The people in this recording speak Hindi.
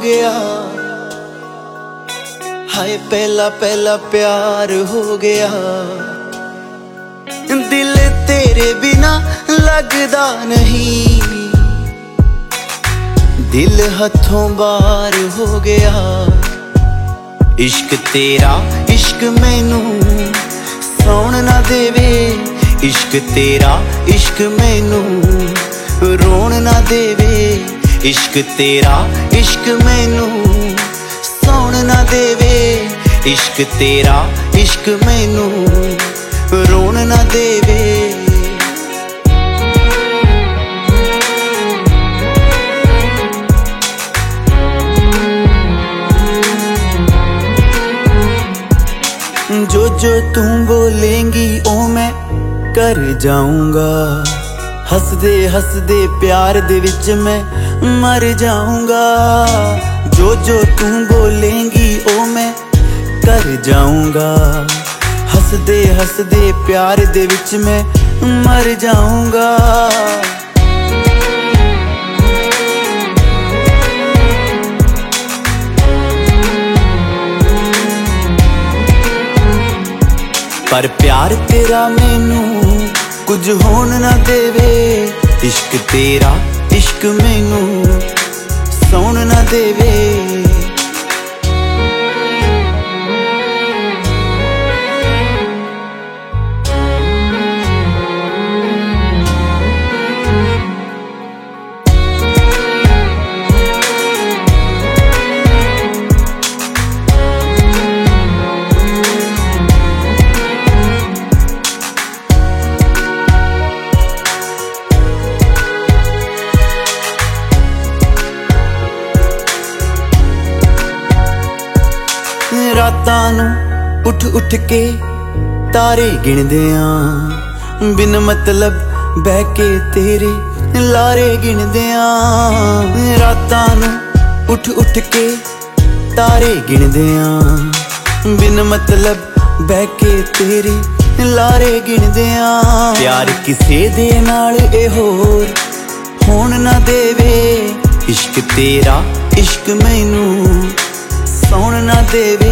गया, हाय पहला पहला प्यार हो गया। दिल तेरे बिना लगदा नहीं, दिल हथों बाहर हो गया। इश्क तेरा इश्क मैनू सौण ना देवे, इश्क तेरा इश्क मैनू रोण ना देवे। इश्क तेरा इश्क मैनू सौण ना देवे, इश्क तेरा इश्क मैनू रोण ना देवे। जो जो तू बोलेंगी ओ मैं कर जाऊंगा, हसदे हसदे प्यार दे विच मैं मर जाऊंगा। जो जो तू बोलेंगी ओ मैं कर जाऊंगा, हसदे हसदे प्यार दे विच मैं मर जाऊंगा। पर प्यार तेरा मैनू कुछ होन ना देवे, इश्क तेरा इश्क मैनू सौण ना देवे। रातां नूं उठ उठ के तारे गिणदे आं, बिन मतलब बह के तेरे लारे गिणदे आं। रातां नूं उठ उठ के तारे गिणदे आं, बिन मतलब बह के तेरे लारे गिणदे आं। प्यार किसे दे नाल ए होर होण ना देवे, इश्क तेरा इश्क मैनू सौण ना देवे।